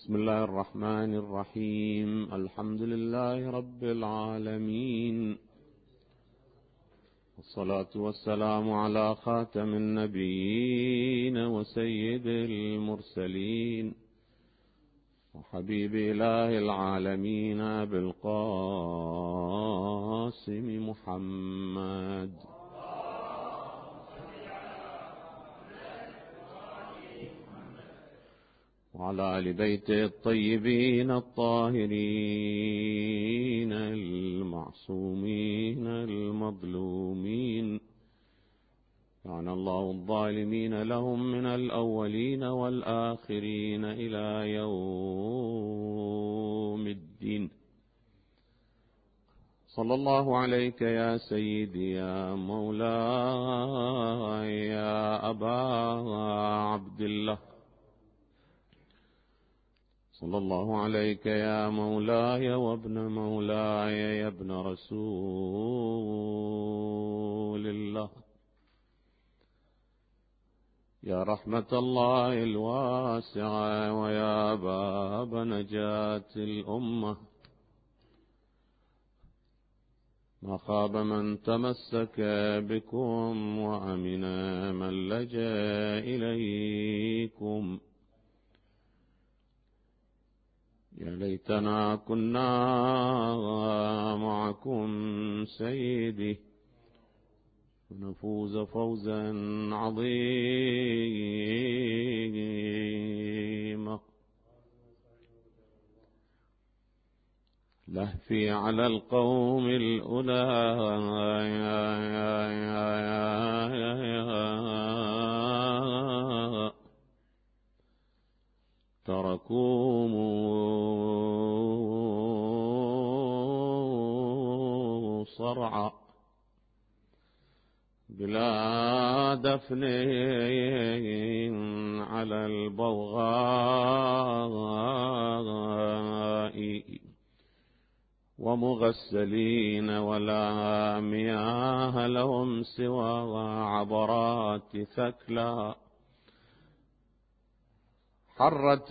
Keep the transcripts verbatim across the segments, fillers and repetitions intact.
بسم الله الرحمن الرحيم. الحمد لله رب العالمين، والصلاة والسلام على خاتم النبيين وسيد المرسلين وحبيب إله العالمين بالقاسم محمد وعلى آل بيته الطيبين الطاهرين المعصومين المظلومين، يعني الله الظالمين لهم من الأولين والآخرين إلى يوم الدين. صلى الله عليك يا سيدي يا مولاي يا أبا عبد الله، صلى الله عليك يا مولاي وابن مولاي يا ابن رسول الله، يا رحمة الله الواسعة ويا باب نجاة الأمة. ما خاب من تمسك بكم وأمن من لجأ إليكم. يا ليتنا كنا معكم سيدي ونفوز فوزا عظيما. لهفي على القوم الأولى تركوم صرعى بلا دفن على البوغاء ومغسلين ولا مياه لهم سوى عبرات ثكلى. حرت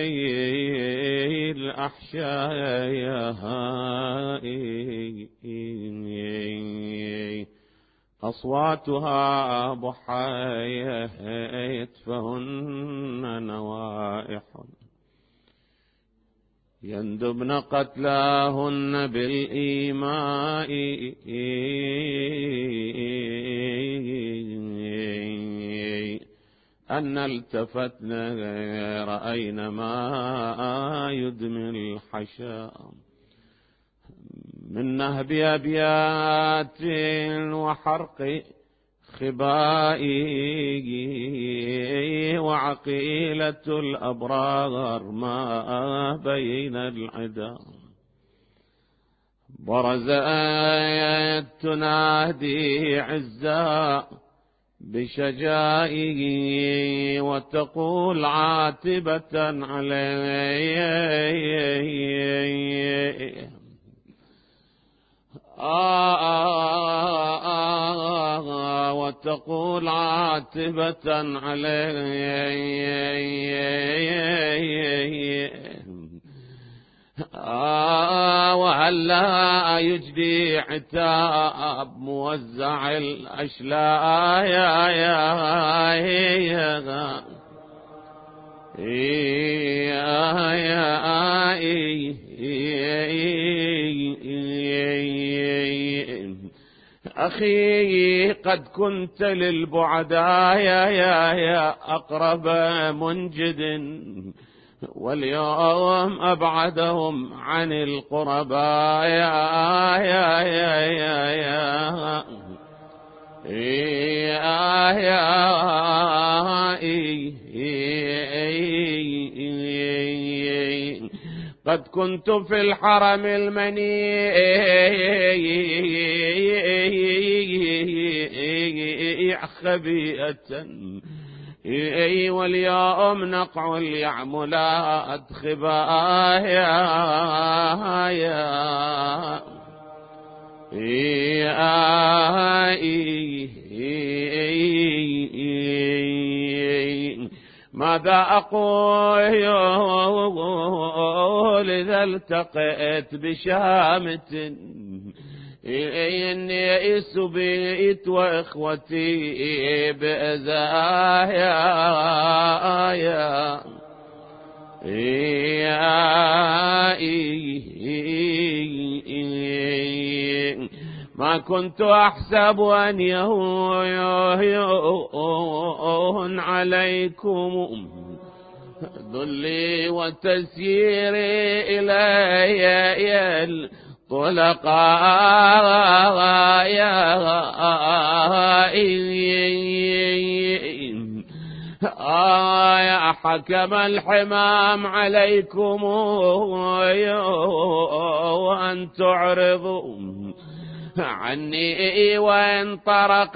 الأحشاء أصواتها بحيت فهن نوائح يندبن قتلاهن بالإيماء. أن التفتنا رأينا ما يدمي الحشام من نهب أبيات وحرق خباء وعقيلة الأبرار ما بين العدا. برزت تنادي عزا بشجائه وتقول عاتبة عليه آه آه آه وتقول عاتبة عليه آه وهلا يجدي عتاب موزع الأشلاء يا يا يا أخي قد كنت للبعداء يا يا أقرب منجد، واليوم أبعدهم عن القرباء يا يا يا يا يا يا قد كنت في الحرم المنيع خبيئة واليوم نقع اليعملات خباء يا يا ماذا أقول إذا التقيت بشامة إني يئس بيت وإخوتي بأزايا ما كنت أحسب أن يهون عليكم ذلي وتسييري إلي الطلقاء يا حكم الحمام عليكم وأن تعرضوا عني وإن طرق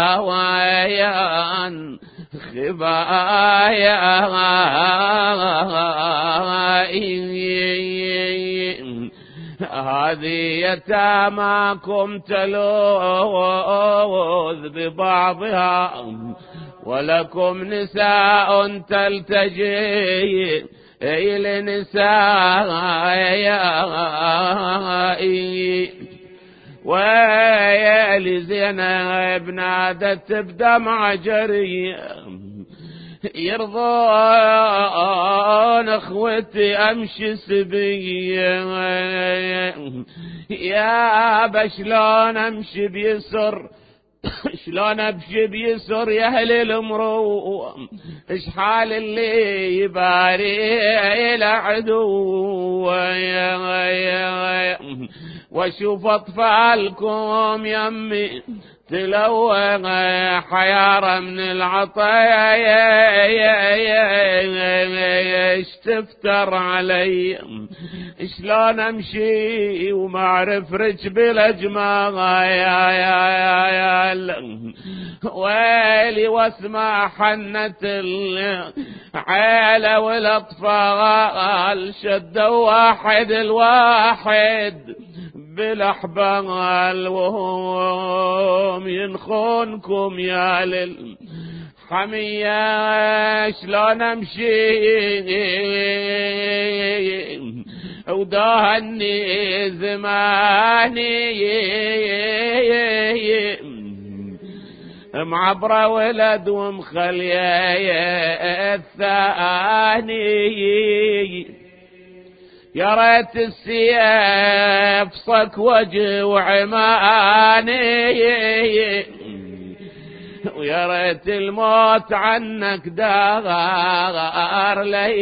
الهوى خبايا هذه يتاماكم تلوذ ببعضها ولكم نساء تلتجي إلى نساء ويلي زينب نادت بدمع جري يرضون اخوتي امشي سبيه يا بشلون امشي بيسر شلون ابشي بيسر يا اهل الامرو ايش حال اللي يباري العدو واشوف اطفالكم يمي تلوى حيارة من العطايا ايش تفتر علي شلون امشي وما اعرف ركب الاجماع يا يا يا ويلي واسمع حنة العيلة والاطفال شدوا واحد الواحد بالاحبال وهم ينخونكم يا للحمية شلون امشي ودهني زماني معبرة ولد ومخليه الثاني يا ريت السيف صك وجه وعماني ويا ريت الموت عنك دار لي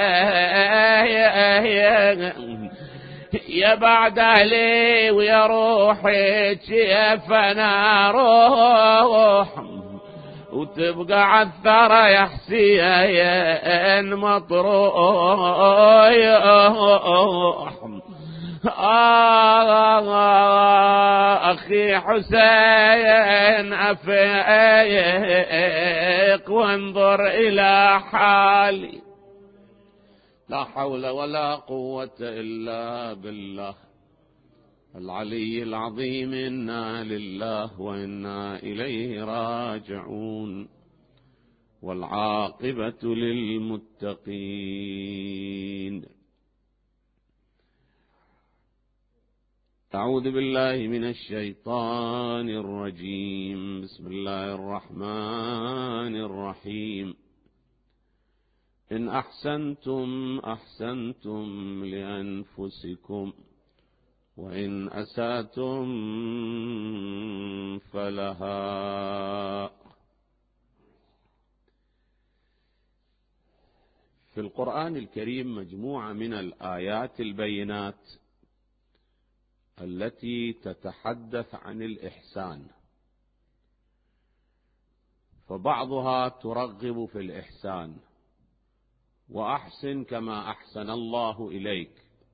يا بعد اهلي ويا روحي كيف انا روح وتبقى عالثرى يا حسين مطروح أخي حسين أفيق وانظر إلى حالي لا حول ولا قوة إلا بالله العلي العظيم إنا لله وإنا إليه راجعون والعاقبة للمتقين. أعوذ بالله من الشيطان الرجيم. بسم الله الرحمن الرحيم. إن أحسنتم أحسنتم لأنفسكم وإن أسأتم فلها. في القرآن الكريم مجموعة من الآيات البينات التي تتحدث عن الإحسان، فبعضها ترغب في الإحسان، وأحسن كما أحسن الله إليك،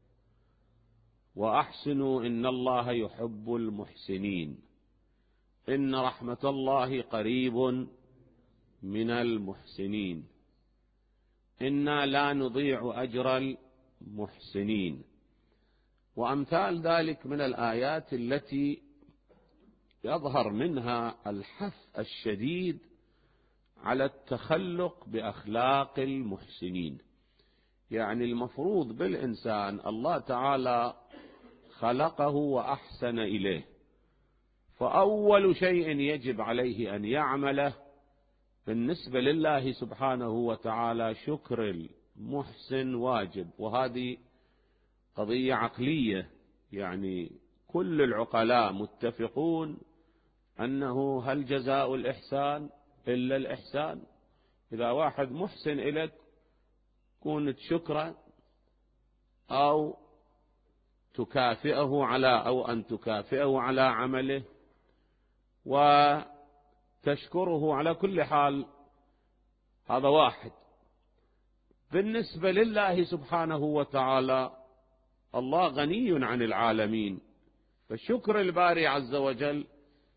وأحسنوا إن الله يحب المحسنين، إن رحمة الله قريب من المحسنين، إنا لا نضيع أجر المحسنين، وأمثال ذلك من الآيات التي يظهر منها الحث الشديد على التخلق بأخلاق المحسنين. يعني المفروض بالإنسان الله تعالى خلقه وأحسن إليه، فأول شيء يجب عليه أن يعمله بالنسبة لله سبحانه وتعالى شكر المحسن واجب. وهذه قضية عقلية، يعني كل العقلاء متفقون أنه هل جزاء الإحسان إلا الإحسان. إذا واحد محسن إليك كونت شكرا أو تكافئه على أو أن تكافئه على عمله وتشكره على كل حال، هذا واحد. بالنسبة لله سبحانه وتعالى الله غني عن العالمين، فالشكر الباري عز وجل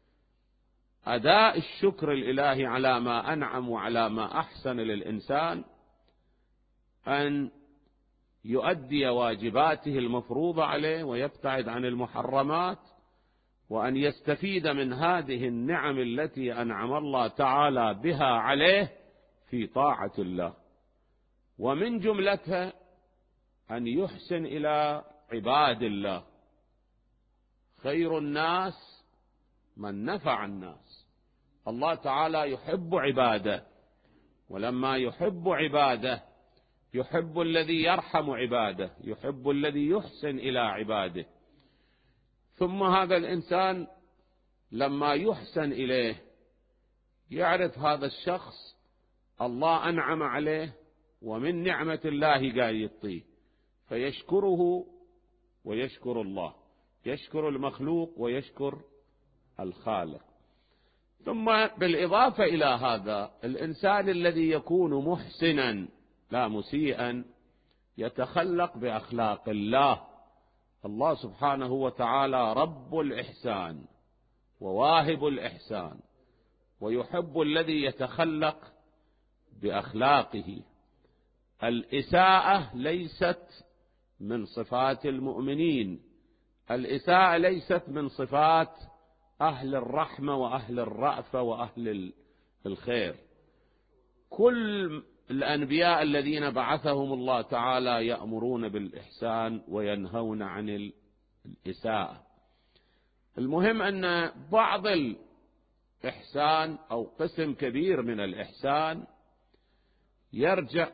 أداء الشكر الإلهي على ما أنعم وعلى ما أحسن للإنسان أن يؤدي واجباته المفروضة عليه ويبتعد عن المحرمات، وأن يستفيد من هذه النعم التي أنعم الله تعالى بها عليه في طاعة الله. ومن جملتها أن يحسن إلى عباد الله. خير الناس من نفع الناس. الله تعالى يحب عباده، ولما يحب عباده يحب الذي يرحم عباده، يحب الذي يحسن إلى عباده. ثم هذا الإنسان لما يحسن إليه يعرف هذا الشخص الله أنعم عليه ومن نعمة الله قاعد يعطيه، فيشكره ويشكر الله، يشكر المخلوق ويشكر الخالق. ثم بالإضافة إلى هذا الإنسان الذي يكون محسنا لا مسيئا يتخلق بأخلاق الله. الله سبحانه وتعالى رب الإحسان وواهب الإحسان، ويحب الذي يتخلق بأخلاقه. الإساءة ليست من صفات المؤمنين، الإساءة ليست من صفات أهل الرحمة وأهل الرأفة وأهل الخير. كل الأنبياء الذين بعثهم الله تعالى يأمرون بالإحسان وينهون عن الإساءة. المهم أن بعض الإحسان أو قسم كبير من الإحسان يرجع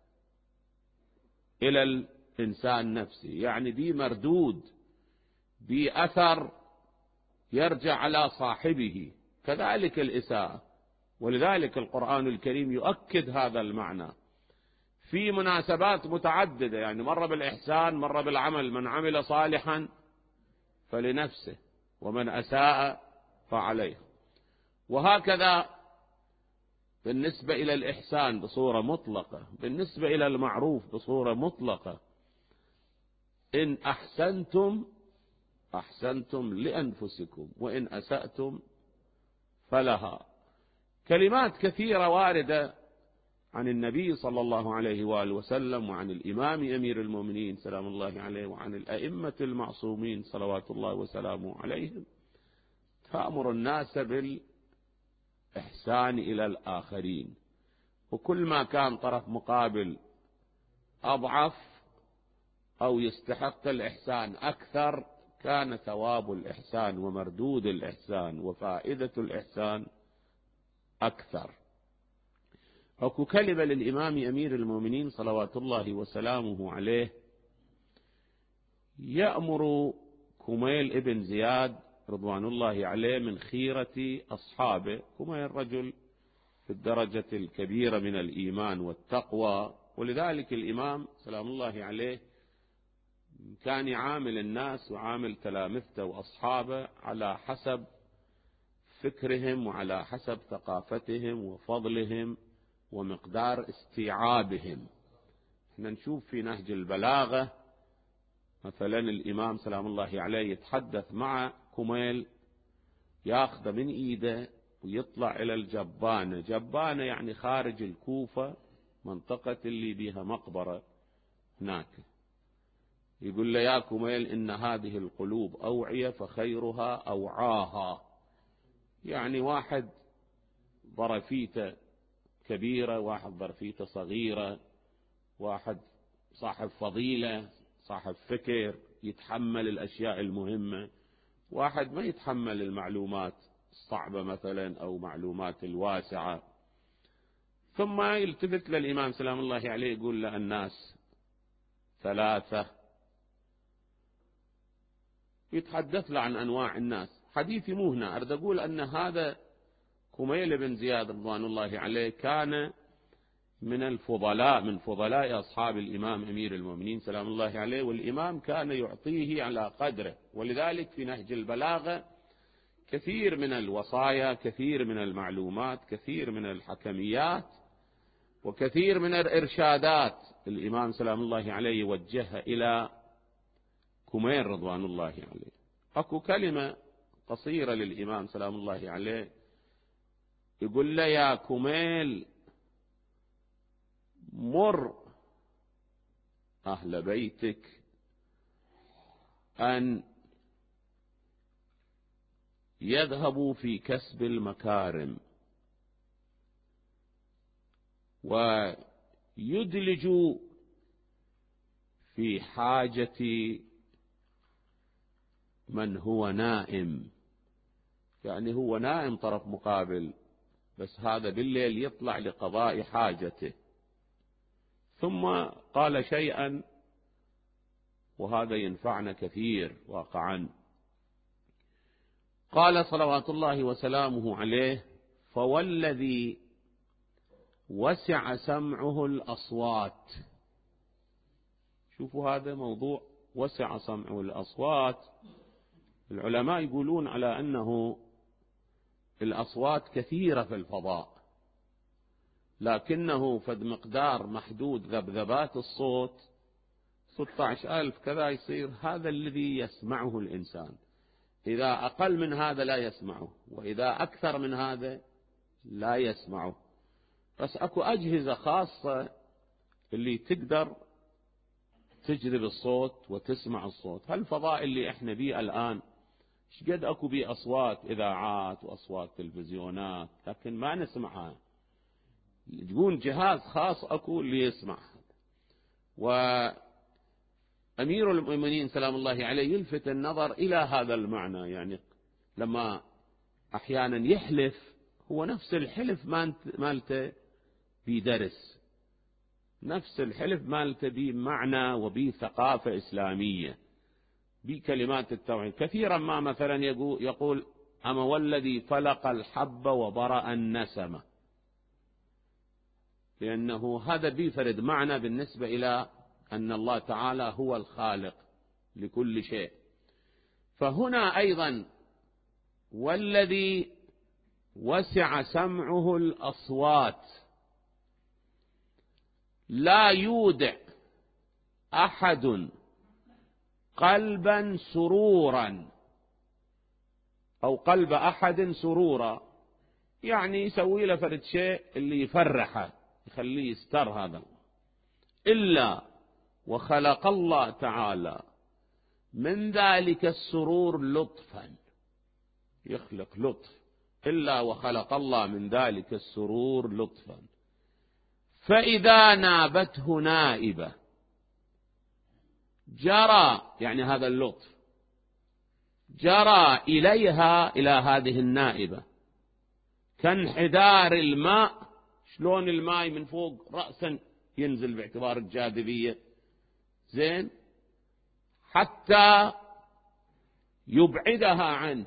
إلى الإنسان نفسه، يعني دي مردود بأثر يرجع على صاحبه. كذلك الإساءة، ولذلك القرآن الكريم يؤكد هذا المعنى في مناسبات متعددة، يعني مرة بالإحسان مرة بالعمل. من عمل صالحا فلنفسه ومن أساء فعليه. وهكذا بالنسبة إلى الإحسان بصورة مطلقة، بالنسبة إلى المعروف بصورة مطلقة. إن أحسنتم أحسنتم لأنفسكم وإن أسأتم فلها. كلمات كثيرة واردة عن النبي صلى الله عليه وآله وسلم وعن الإمام أمير المؤمنين سلام الله عليه وعن الأئمة المعصومين صلوات الله وسلامه عليهم تأمر الناس بالإحسان إلى الآخرين. وكل ما كان طرف مقابل أضعف أو يستحق الإحسان أكثر كان ثواب الإحسان ومردود الإحسان وفائدة الإحسان أكثر. أكو كلمة للإمام أمير المؤمنين صلوات الله وسلامه عليه يأمر كميل ابن زياد رضوان الله عليه من خيرة أصحابه. كميل رجل في الدرجة الكبيرة من الإيمان والتقوى، ولذلك الإمام سلام الله عليه كان يعامل الناس وعامل تلامذته وأصحابه على حسب فكرهم وعلى حسب ثقافتهم وفضلهم ومقدار استيعابهم. احنا نشوف في نهج البلاغة مثلا الإمام سلام الله عليه يتحدث مع كميل ياخذ من إيده ويطلع إلى الجبانة. جبانة يعني خارج الكوفة، منطقة اللي بيها مقبرة هناك. يقول له يا كميل إن هذه القلوب أوعية فخيرها أوعاها. يعني واحد ظرفيته كبيرة، واحد ظرفيته صغيرة، واحد صاحب فضيلة، صاحب فكر، يتحمل الأشياء المهمة، واحد ما يتحمل المعلومات الصعبة مثلا أو معلومات الواسعة. ثم يلتفت للإمام سلام الله عليه يقول له الناس ثلاثة، يتحدث له عن أنواع الناس. حديثي مو هنا، أريد أقول أن هذا كميل بن زياد رضوان الله عليه كان من الفضلاء، من فضلاء أصحاب الإمام أمير المؤمنين سلام الله عليه، والإمام كان يعطيه على قدره. ولذلك في نهج البلاغة كثير من الوصايا، كثير من المعلومات، كثير من الحكميات، وكثير من الإرشادات الإمام سلام الله عليه يوجهها إلى كميل رضوان الله عليه. أكو كلمة قصيرة للإمام سلام الله عليه يقول له يا كميل مر أهل بيتك أن يذهبوا في كسب المكارم ويدلجوا في حاجة من هو نائم، يعني هو نائم طرف مقابل، بس هذا بالليل يطلع لقضاء حاجته. ثم قال شيئا وهذا ينفعنا كثير واقعا، قال صلوات الله وسلامه عليه: فوالذي وسع سمعه الأصوات. شوفوا هذا موضوع وسع سمعه الأصوات. العلماء يقولون على أنه الأصوات كثيرة في الفضاء، لكنه فد مقدار محدود ذبذبات الصوت ستة عشر ألف كذا يصير هذا الذي يسمعه الإنسان. إذا أقل من هذا لا يسمعه، وإذا أكثر من هذا لا يسمعه. بس أكو أجهزة خاصة اللي تقدر تجذب الصوت وتسمع الصوت. هالفضاء اللي احنا بيه الآن شقد أكو بيه أصوات إذاعات وأصوات تلفزيونات، لكن ما نسمعها. يكون جهاز خاص أكو اللي يسمع. وأمير المؤمنين سلام الله عليه يلفت النظر إلى هذا المعنى، يعني لما أحيانا يحلف هو نفس الحلف مالته بيدرس، نفس الحلف مالته بمعنى وبثقافة إسلامية بكلمات التوحيد. كثيرا ما مثلا يقول أما والذي فلق الحب وبرأ النسمة، لأنه هذا بيفرد معنى بالنسبة إلى أن الله تعالى هو الخالق لكل شيء. فهنا أيضا والذي وسع سمعه الأصوات، لا يودع أحد قلبا سرورا أو قلب أحد سرورا، يعني يسوي له فرد شيء اللي يفرحه يخليه يستر هذا، إلا وخلق الله تعالى من ذلك السرور لطفا، يخلق لطف، إلا وخلق الله من ذلك السرور لطفا. فإذا نابته نائبة جرى، يعني هذا اللطف جرى إليها إلى هذه النائبة كانحدار الماء. شلون الماء من فوق رأسا ينزل باعتبار الجاذبية، زين، حتى يبعدها عنه،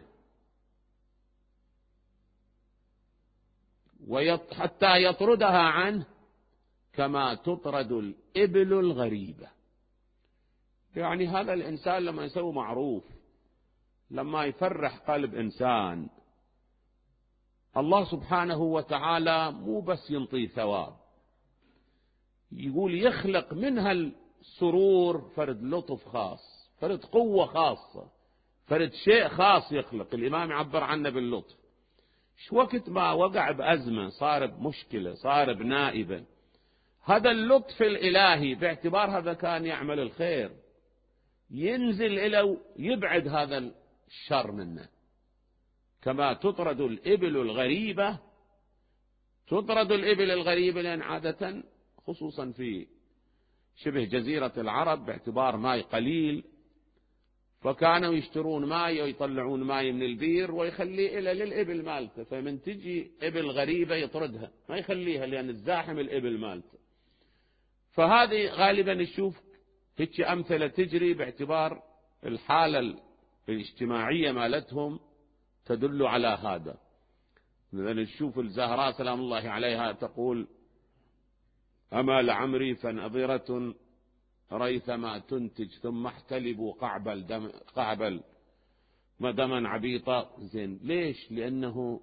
وحتى يطردها عنه كما تطرد الإبل الغريبة. يعني هذا الإنسان لما يسوي معروف، لما يفرح قلب إنسان، الله سبحانه وتعالى مو بس ينطيه ثواب، يقول يخلق منها السرور فرد لطف خاص، فرد قوة خاصة، فرد شيء خاص يخلق. الإمام يعبر عنه باللطف. شو وقت ما وقع بأزمة، صار بمشكلة، صار بنائبة، هذا اللطف الإلهي باعتبار هذا كان يعمل الخير ينزل إلى يبعد هذا الشر منه، كما تطرد الإبل الغريبة تطرد الإبل الغريبة، لأن عادة خصوصا في شبه جزيرة العرب باعتبار ماء قليل، فكانوا يشترون ماء ويطلعون ماء من البير ويخليه إلى للإبل مالته، فمن تجي إبل غريبة يطردها ما يخليها لأن الزاحم الإبل مالته. فهذه غالبا نشوف هيك أمثلة تجري باعتبار الحالة الاجتماعية مالتهم تدل على هذا. إذا نشوف الزهراء سلام الله عليها تقول: أما لعمري فنظرة ريثما تنتج ثم احتلبوا قعبل دم قعبل مدما عبيطا. زين ليش؟ لأنه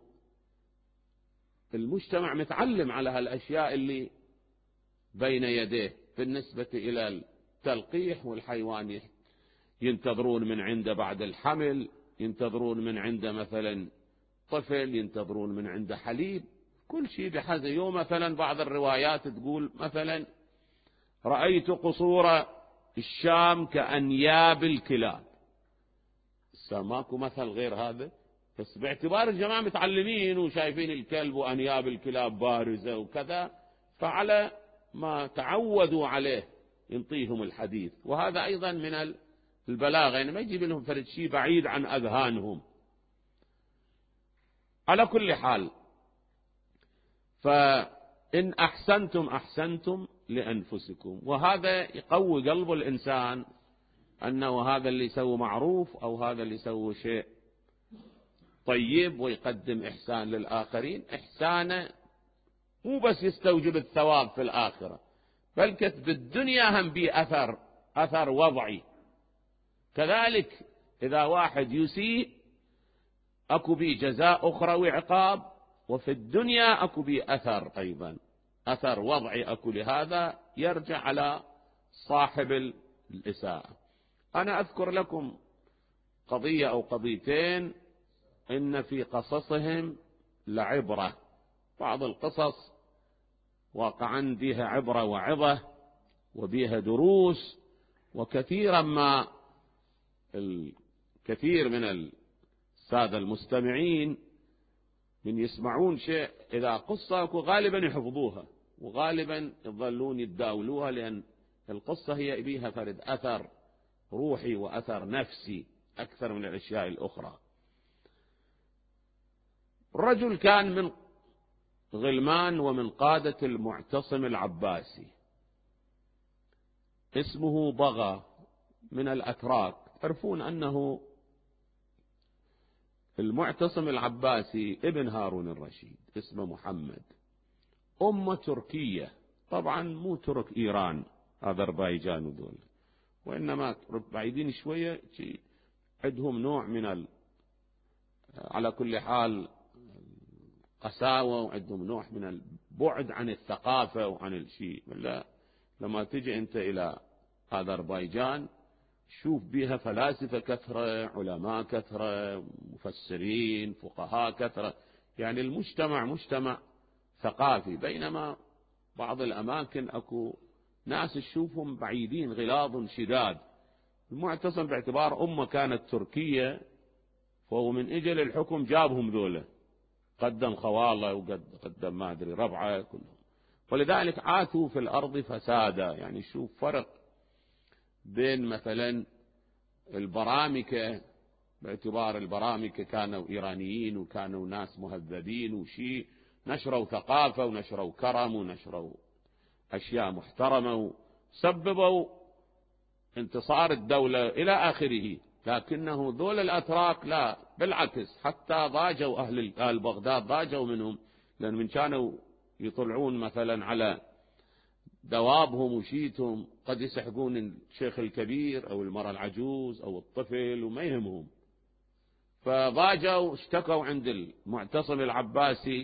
المجتمع متعلم على هالأشياء اللي بين يديه بالنسبة إلى التلقيح، والحيوان ينتظرون من عنده بعد الحمل، ينتظرون من عنده مثلا طفل، ينتظرون من عنده حليب، كل شيء بحذا. يوم مثلا بعض الروايات تقول مثلا: رأيت قصور الشام كأنياب الكلاب. ماكو مثل غير هذا، بس باعتبار الجماعة متعلمين وشايفين الكلب وأنياب الكلاب بارزة وكذا، فعلى ما تعودوا عليه ينطيهم الحديث. وهذا أيضا من البلاغة، يعني ما يجيب لهم فرد شيء بعيد عن أذهانهم. على كل حال، فإن أحسنتم أحسنتم لأنفسكم، وهذا يقوي قلب الإنسان أنه هذا اللي يسوي معروف أو هذا اللي يسوي شيء طيب ويقدم إحسان للآخرين. إحسانه مو بس يستوجب الثواب في الآخرة، بل كتب الدنيا هم بي أثر أثر وضعي. كذلك إذا واحد يسيء أكو بي جزاء أخرى وعقاب، وفي الدنيا أكو بي أثر أيضا أثر وضعي أكو. لهذا يرجع على صاحب الإساءة. أنا أذكر لكم قضية أو قضيتين إن في قصصهم لعبرة. بعض القصص واقعا بها عبرة وعظة وبها دروس، وكثيرا ما الكثير من السادة المستمعين من يسمعون شيء إذا قصة غالبا يحفظوها وغالبا يظلون يتداولوها، لأن القصة هي بيها فرد أثر روحي وأثر نفسي أكثر من الأشياء الأخرى. الرجل كان من غلمان ومن قادة المعتصم العباسي، اسمه بغى، من الأتراك. تعرفون أنه المعتصم العباسي ابن هارون الرشيد، اسمه محمد، أمة تركية، طبعا مو ترك إيران أذربيجان ودول، وإنما بعيدين شوية، عندهم نوع من ال... على كل حال قساوة، وعندهم نوع من البعد عن الثقافة وعن الشيء. لما تجي أنت إلى أذربيجان شوف بها فلاسفة كثرة، علماء كثرة، مفسرين، فقهاء كثرة، يعني المجتمع مجتمع ثقافي. بينما بعض الأماكن أكو ناس تشوفهم بعيدين غلاظ شداد. المعتصم باعتبار أمة كانت تركية، فهو من إجل الحكم جابهم ذولا، قدم خواله وقدم ما أدري ربعه كلهم، ولذلك عاثوا في الأرض فسادا. يعني شوف فرق بين مثلا البرامكة، باعتبار البرامكة كانوا إيرانيين وكانوا ناس مهذبين وشيء، نشروا ثقافة ونشروا كرم ونشروا أشياء محترمة وسببوا انتصار الدولة إلى آخره. لكنه ذول الأتراك لا، بالعكس، حتى ضاجوا أهل أهل بغداد، ضاجوا منهم، لأن من كانوا يطلعون مثلا على دوابهم وشيتهم قد يسحقون الشيخ الكبير أو المرأة العجوز أو الطفل وما يهمهم. فضاجوا اشتكوا عند المعتصم العباسي،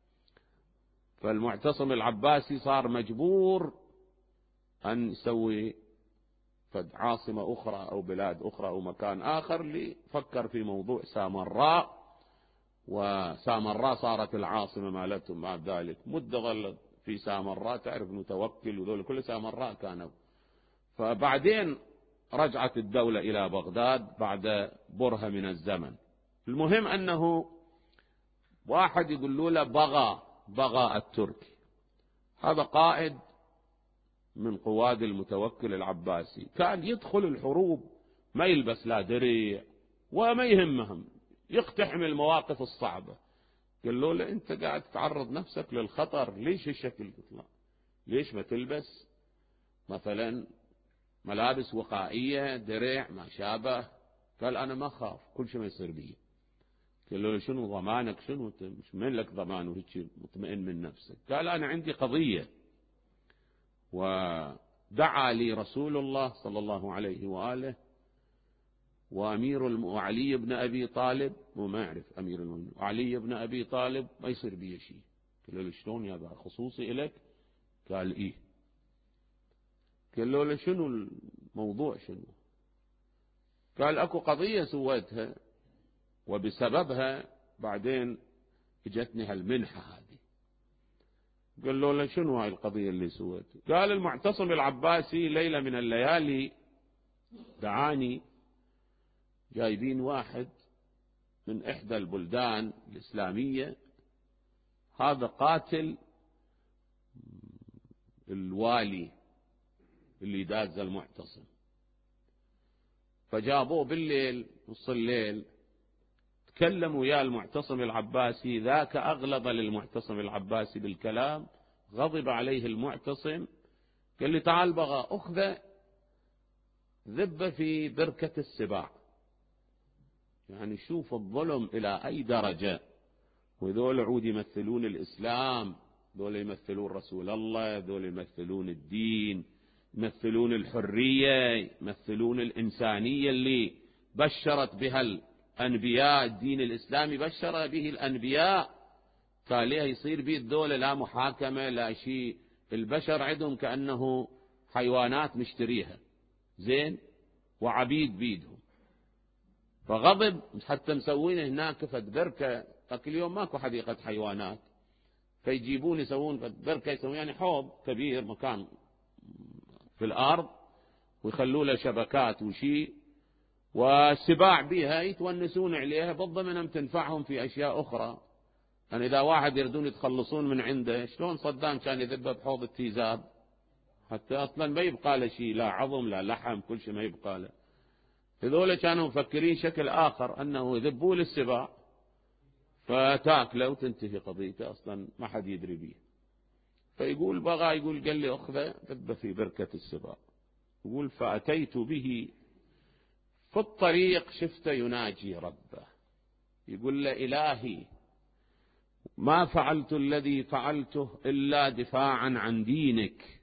فالمعتصم العباسي صار مجبور أن يسوي فد عاصمة أخرى أو بلاد أخرى أو مكان آخر، لفكر في موضوع سامراء، وسامراء صارت العاصمة مالتهم. بعد ذلك مدة ظلت في سامراء، تعرف متوكل وذول كل سامراء كانوا. فبعدين رجعت الدولة إلى بغداد بعد برهة من الزمن. المهم أنه واحد يقول له بغى بغا التركي، هذا قائد من قواد المتوكل العباسي، كان يدخل الحروب ما يلبس لا درع وما يهمهم، يقتحم المواقف الصعبة. قال له لا أنت قاعد تعرض نفسك للخطر، ليش الشكل تطلع؟ ليش ما تلبس مثلا ملابس وقائية، درع ما شابه؟ قال أنا ما خاف، كل شيء ما يصير بي. قال له شنو ضمانك؟ شنو مش من لك ضمان وهيك مطمئن من نفسك؟ قال أنا عندي قضية، ودعا لي رسول الله صلى الله عليه وآله وأمير الم... وعلي بن أبي طالب، وما يعرف أمير المؤمنين وعلي بن أبي طالب ما يصير بي شيء. قال له شلون يا با خصوصي إليك؟ قال إيه. قال له شنو الموضوع شنو؟ قال أكو قضية سويتها وبسببها بعدين اجتني هالمنحة هذه. قال له شنو هاي القضية اللي سويتها؟ قال المعتصم العباسي ليلة من الليالي دعاني، جايبين واحد من إحدى البلدان الإسلامية، هذا قاتل الوالي اللي داز المعتصم، فجابوه بالليل نص الليل، تكلموا يا المعتصم العباسي، ذاك أغلظ للمعتصم العباسي بالكلام، غضب عليه المعتصم، قال لي تعال بغى أخذ ذب في بركة السباع. يعني شوف الظلم إلى أي درجة. وذول عود يمثلون الإسلام، ذول يمثلون رسول الله، ذول يمثلون الدين، يمثلون الحرية، يمثلون الإنسانية اللي بشرت بها الأنبياء، الدين الإسلامي بشر به الأنبياء، تاليه يصير به الدولة لا محاكمة لا شيء. البشر عندهم كأنه حيوانات مشتريها زين وعبيد بيدهم. فغضب حتى مسوين هناك فد بركة، كل يوم ماكو حديقة حيوانات، فيجيبون يسوون فد بركة، يسوون يعني حوض كبير مكان في الأرض ويخلوا له شبكات وشيء، والسباع بها يتونسون عليها، بالضمن تنفعهم في أشياء أخرى. يعني إذا واحد يردون يتخلصون من عنده، شلون صدام كان يذبه بحوض التيزاب حتى أصلا ما يبقى له شيء، لا عظم لا لحم، كل شيء ما يبقى له. هذول كانوا مفكرين شكل آخر أنه يذبوا للسباع فتاكله وتنتهي قضيته، أصلا ما حد يدري به. فيقول بغى، يقول قال لي أخذه ذب في بركة السباع. يقول فأتيت به في الطريق شفت يناجي ربه، يقول له إلهي ما فعلت الذي فعلته إلا دفاعا عن دينك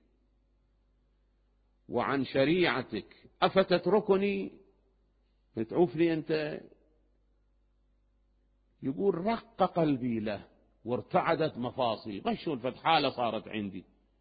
وعن شريعتك، أفتتركني تعوفني أنت؟ يقول رق قلبي له وارتعدت مفاصلي، غش الفتحالة صارت عندي.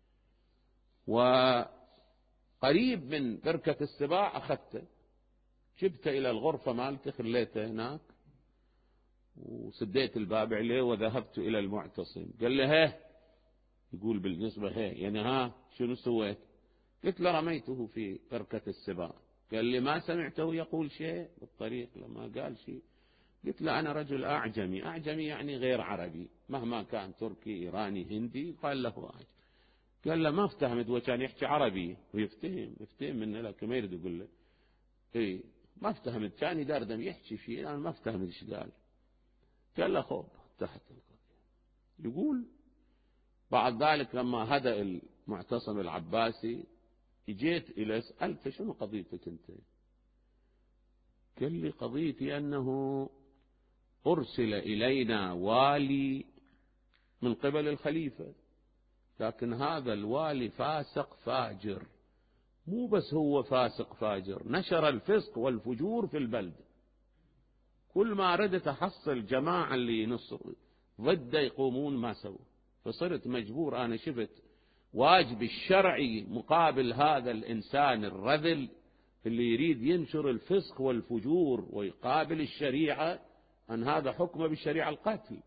وقريب من بركة السباع أخذته، جبته إلى الغرفة مالته، خليته هناك وسديت الباب عليه وذهبت إلى المعتصم. قال لي ها، يقول بالنسبة ها يعني ها شنو سويت؟ قلت له رميته في بركة السباع. قال لي ما سمعته يقول شيء بالطريق؟ لما قال شيء قلت له أنا رجل أعجمي، أعجمي يعني غير عربي، مهما كان تركي إيراني هندي قال له أعجمي. قال له ما افتهمت، وكان يحكي عربي ويفتهم يفتهم منه لكن ما يريد يقول له إيه ما افتهمت، كان يدردم يحكي شيء أنا ما افتهمت إيش قال. قال له خوب تحت القضية. يقول بعد ذلك لما هدأ المعتصم العباسي جيت إلى سألته شنو قضيتك أنت؟ قال لي قضيتي أنه أرسل إلينا والي من قبل الخليفة، لكن هذا الوالي فاسق فاجر، مو بس هو فاسق فاجر، نشر الفسق والفجور في البلد. كل ما ردت أحصل جماعة اللي نصر ضده يقومون ما سووا، فصرت مجبور أنا شفت واجب الشرعي مقابل هذا الإنسان الرذل اللي يريد ينشر الفسق والفجور ويقابل الشريعة، أن هذا حكم بالشريعة القتل.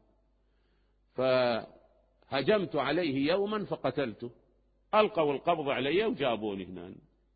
فهجمت عليه يوما فقتلته، ألقوا القبض علي وجابوني هنا.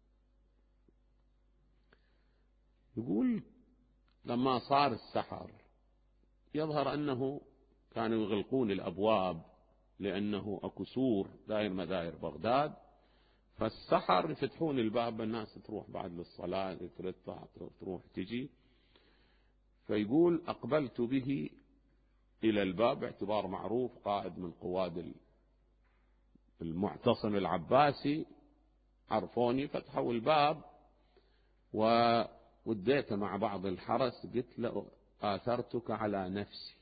يقول لما صار السحر يظهر أنه كانوا يغلقون الأبواب لأنه أكو سور داير مداير بغداد، فالسحر يفتحون الباب، الناس تروح بعد للصلاة ترتع تروح تجي. فيقول أقبلت به إلى الباب باعتبار معروف قائد من قواد المعتصم العباسي، عرفوني فتحوا الباب ووديت مع بعض الحرس، قلت له آثرتك على نفسي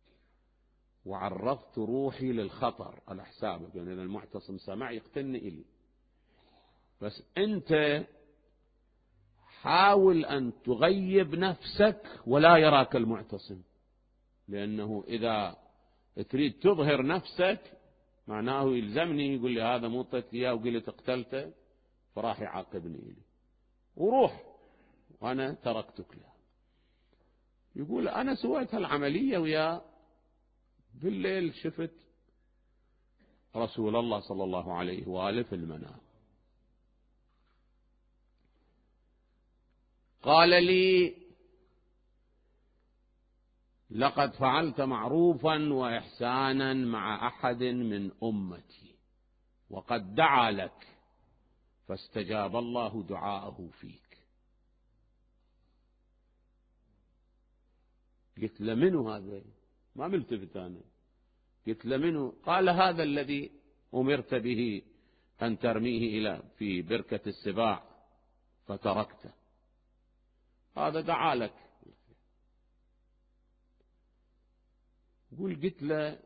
وعرضت روحي للخطر على حسابك، يعني إذا المعتصم سمع يقتلني إلي، بس أنت حاول أن تغيب نفسك ولا يراك المعتصم، لأنه إذا تريد تظهر نفسك معناه يلزمني يقول لي هذا مو طيت إياه وقلت اقتلته فراح يعاقبني إلي، وروح وأنا تركتك له. يقول أنا سويت هالعملية ويا بالليل شفت رسول الله صلى الله عليه وآله في المنام، قال لي لقد فعلت معروفا وإحسانا مع أحد من أمتي وقد دعا لك فاستجاب الله دعاءه فيك. قلت له منو هذا؟ ما ملتفت أنا. قلت له منو؟ قال هذا الذي أمرت به أن ترميه إلى في بركة السباع فتركته، هذا دعا لك. قل قلت له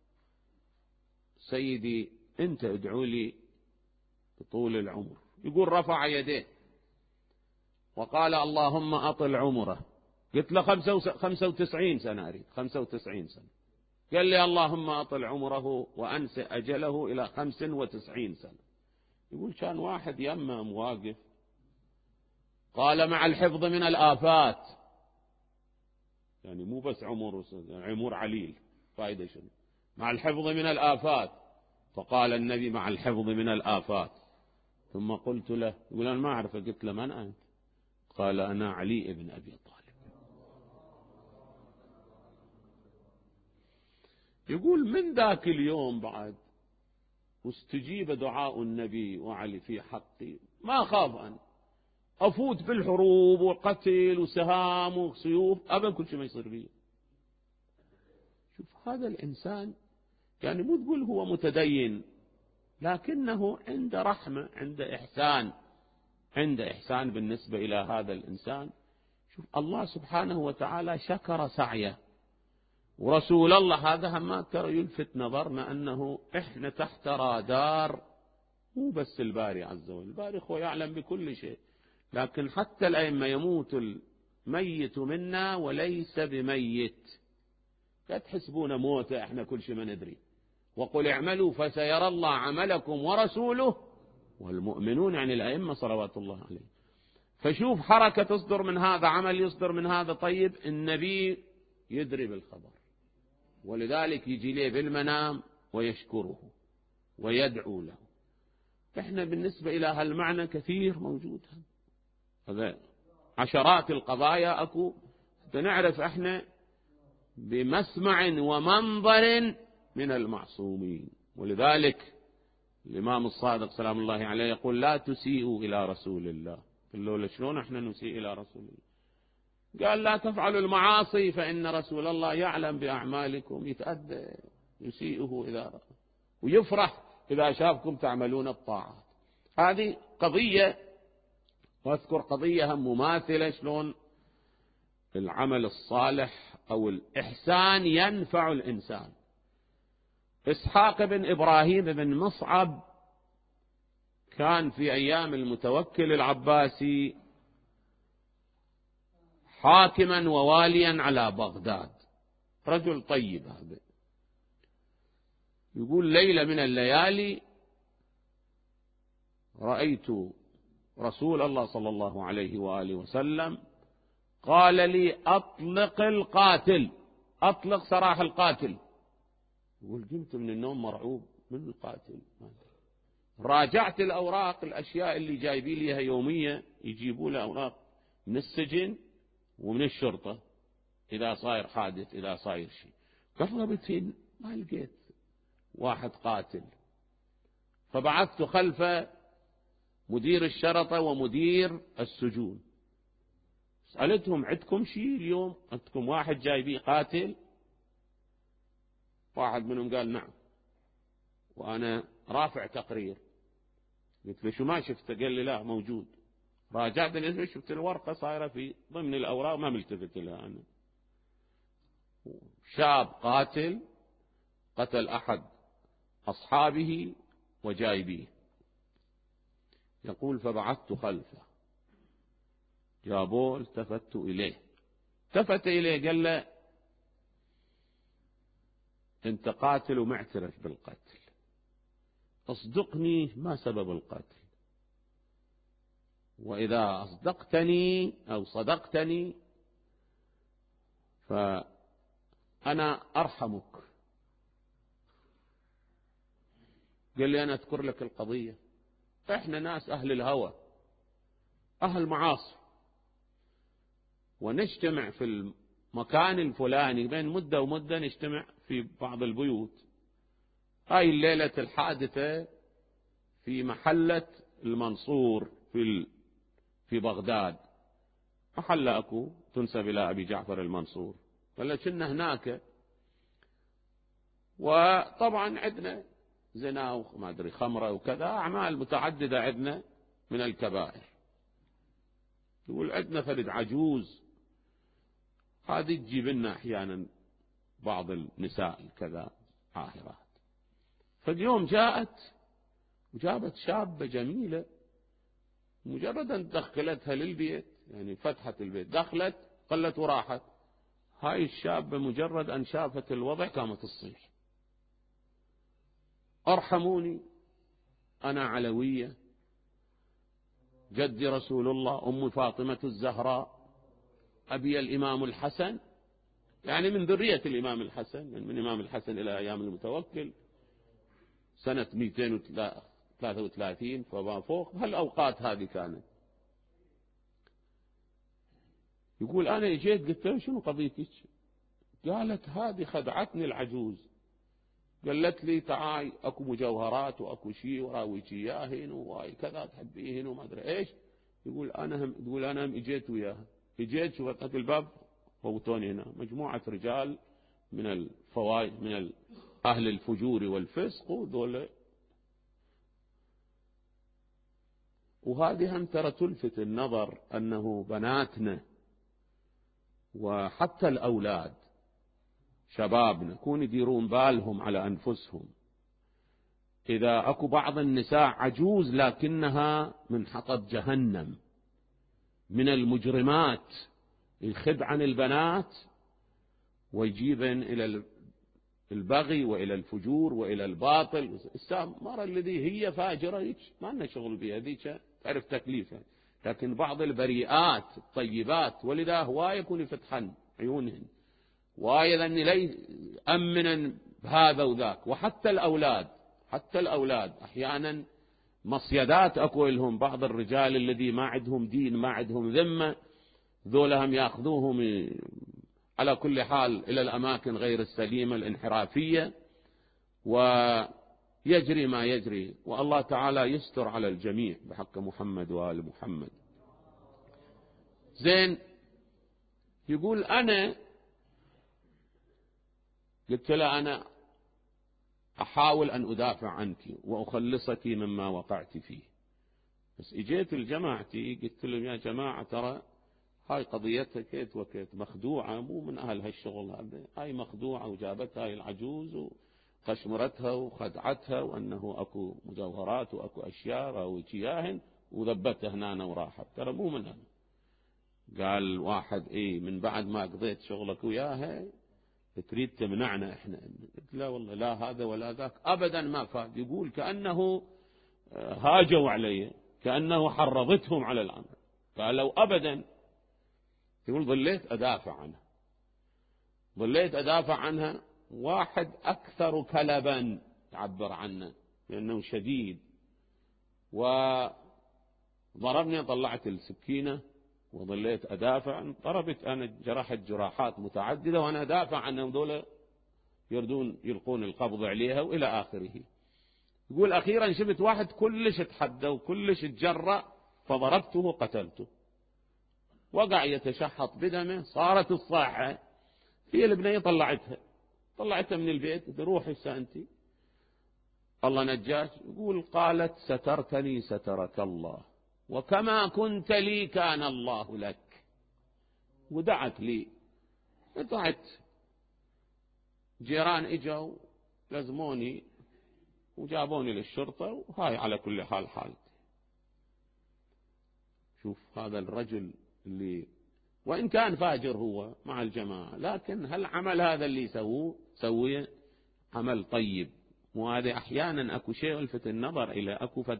سيدي أنت ادعو لي بطول العمر. يقول رفع يديه وقال اللهم أطل عمره. قلت له خمسة وتسعين سنة أريد، خمسة وتسعين سنة. قال لي اللهم أطل عمره وأنس أجله إلى خمس وتسعين سنة. يقول كان واحد يمم واقف قال مع الحفظ من الآفات، يعني مو بس عمر، عمر عليل فائدة شنو؟ مع الحفظ من الآفات. فقال النبي مع الحفظ من الآفات. ثم قلت له، يقول أنا ما أعرف. قلت له من أنت؟ قال أنا علي ابن أبي طالب. يقول من ذاك اليوم بعد واستجيب دعاء النبي وعلي في حقي، ما خاف أن أفوت بالحروب وقتل وسهام وسيوف أبدا، كل شيء ما يصير فيه. شوف هذا الإنسان، يعني مو تقول هو متدين، لكنه عنده رحمة، عنده إحسان، عنده إحسان بالنسبة إلى هذا الإنسان. شوف الله سبحانه وتعالى شكر سعيه، ورسول الله هذا هم ترى يلفت نظرنا أنه إحنا تحت رادار، مو بس الباري عز وجل، الباري هو يعلم بكل شيء، لكن حتى الأئمة يموت الميت منا وليس بميت، لا تحسبون موته إحنا كل شيء ما ندري. وقل اعملوا فسيرى الله عملكم ورسوله والمؤمنون، يعني الأئمة صلوات الله عليه. فشوف حركة تصدر من هذا، عمل يصدر من هذا، طيب النبي يدري بالخبر، ولذلك يجي ليه بالمنام ويشكره ويدعو له. احنا بالنسبة إلى هالمعنى كثير موجود، هذا عشرات القضايا أكو، نعرف احنا بمسمع ومنظر من المعصومين. ولذلك الإمام الصادق سلام الله عليه يقول لا تسيئوا إلى رسول الله. قال له شلون احنا نسيء إلى رسول الله؟ قال لا تفعلوا المعاصي فإن رسول الله يعلم بأعمالكم، يتأدى يسيئه إذا رأى ويفرح إذا شافكم تعملون الطاعات. هذه قضية. واذكر قضية هم مماثلة، شلون العمل الصالح أو الإحسان ينفع الإنسان. إسحاق بن إبراهيم بن مصعب كان في أيام المتوكل العباسي حاكما وواليا على بغداد، رجل طيب هذا. يقول ليلة من الليالي رأيت رسول الله صلى الله عليه وآله وسلم قال لي أطلق القاتل، أطلق سراح القاتل. يقول قمت من النوم مرعوب، من القاتل؟ راجعت الأوراق، الأشياء اللي جايبين ليها يومية، يجيبوا لها أوراق من السجن ومن الشرطة إذا صاير حادث، إذا صاير شيء. قربت ما لقيت واحد قاتل، فبعثت خلف مدير الشرطة ومدير السجون، سألتهم عندكم شيء اليوم؟ عندكم واحد جاي بيه قاتل؟ واحد منهم قال نعم، وأنا رافع تقرير. قلت له شو ما شفته؟ قال لي لا موجود. راجعت الاسم، شفت الورقة صايرة في ضمن الأوراق ما ملتفت لها أنا. شاب قاتل قتل أحد أصحابه وجاي بيه. يقول فبعثت خلفه، جابوه التفت إليه، التفت إليه قال له أنت قاتل ومعترف بالقتل، اصدقني ما سبب القتل، وإذا أصدقتني أو صدقتني فأنا أرحمك. قال لي أنا أذكر لك القضية، إحنا ناس أهل الهوى أهل معاصي، ونجتمع في المكان الفلاني بين مدة ومدة، نجتمع في بعض البيوت. هاي الليلة الحادثة في محلة المنصور في في بغداد، محلة أكو تنسب إلى أبي جعفر المنصور، ولا كنا هناك. وطبعا عندنا زنا وما أدري خمرة وكذا، أعمال متعددة عندنا من الكبائر. يقول عندنا فرد عجوز، هذه تجيب لنا أحيانا بعض النساء كذا عاهرات. فاليوم جاءت وجابت شابة جميلة، مجرد أن دخلتها للبيت، يعني فتحت البيت دخلت قلت وراحت، هاي الشابة مجرد أن شافت الوضع قامت تصيح أرحموني، أنا علوية، جدي رسول الله، أم فاطمة الزهراء، أبي الإمام الحسن، يعني من ذرية الإمام الحسن، من الإمام الحسن إلى أيام المتوكل سنة مئتين وثلاثة وثلاثين فما فوق، هالأوقات هذه كانت. يقول أنا اجيت قلت له شنو قضيتك؟ قالت هذه خدعتني العجوز، قالت لي تعاي اكو مجوهرات واكو شيء وراويك اياهن وواي كذا تحبيهن وما ادري ايش. يقول انا هم تقول انا هم اجيت وياها، اجيت وفتحت الباب فوتوني هنا مجموعه رجال من الفوايد من اهل الفجور والفسق وذول، وهذه هم ترى تلفت النظر انه بناتنا وحتى الاولاد شبابنا يكون يديرون بالهم على أنفسهم. إذا أكو بعض النساء عجوز لكنها من حطب جهنم من المجرمات، يخد عن البنات ويجيبن إلى البغي وإلى الفجور وإلى الباطل. المرأة الذي هي فاجرة ما لنا شغل بها، ذيك تعرف تكليفها، لكن بعض البريئات الطيبات ولذا هواية يكون يفتحن عيونهن وأيضا لي أمنا بهذا وذاك. وحتى الأولاد حتى الأولاد أحيانا مصيدات أكو لهم بعض الرجال الذي ما عندهم دين ما عندهم ذمة، ذولهم يأخذوهم على كل حال إلى الأماكن غير السليمة الانحرافية، ويجري ما يجري، والله تعالى يستر على الجميع بحق محمد وآل محمد. زين، يقول أنا قلت له أنا أحاول أن أدافع عنك وأخلصك مما وقعت فيه، بس إجيت لجماعتي قلت لهم يا جماعة ترى هاي قضيتها كيت وكيت، مخدوعة مو من أهل هالشغل هذا، هاي مخدوعة وجابتها هاي العجوز وقشمرتها وخدعتها وأنه أكو مجوهرات وأكو أشياء راويتياهن وذبتها هنا وراحت، ترى مو من هذا. قال واحد إيه من بعد ما قضيت شغلك وياها تريد تمنعنا احنا؟ قلت لا والله لا هذا ولا ذاك ابدا ما فاد. يقول كأنه هاجوا علي، كأنه حرضتهم على العمل. قالوا ابدا. يقول ظليت ادافع عنها ظليت ادافع عنها واحد اكثر كلبا تعبر عنه لانه شديد، وضربني طلعت السكينة وظليت أدافع. ضربت أنا جرحت جراحات متعددة وأنا أدافع عنهم، دولة يردون يلقون القبض عليها وإلى آخره. يقول أخيرا شفت واحد كلش اتحدى وكلش اتجرأ فضربته وقتلته، وقع يتشحط بدمه. صارت الصاحة هي البنية طلعتها طلعتها من البيت، روحي هسه أنت الله نجاش. يقول قالت سترتني سترك الله، وكما كنت لي كان الله لك، ودعت لي. دعت جيران اجوا لزموني وجابوني للشرطة، وهاي على كل حال حالتي. شوف هذا الرجل اللي وإن كان فاجر هو مع الجماعة، لكن هل عمل هذا اللي سووه سويه عمل طيب. وهذا أحيانا أكو شيء يلفت النظر إلى أكو فد